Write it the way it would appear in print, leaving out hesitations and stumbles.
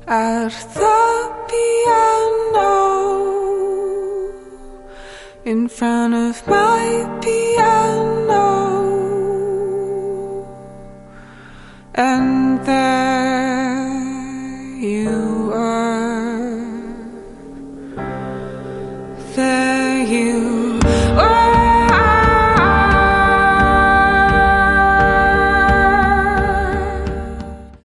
at the piano, in front of my piano, and there you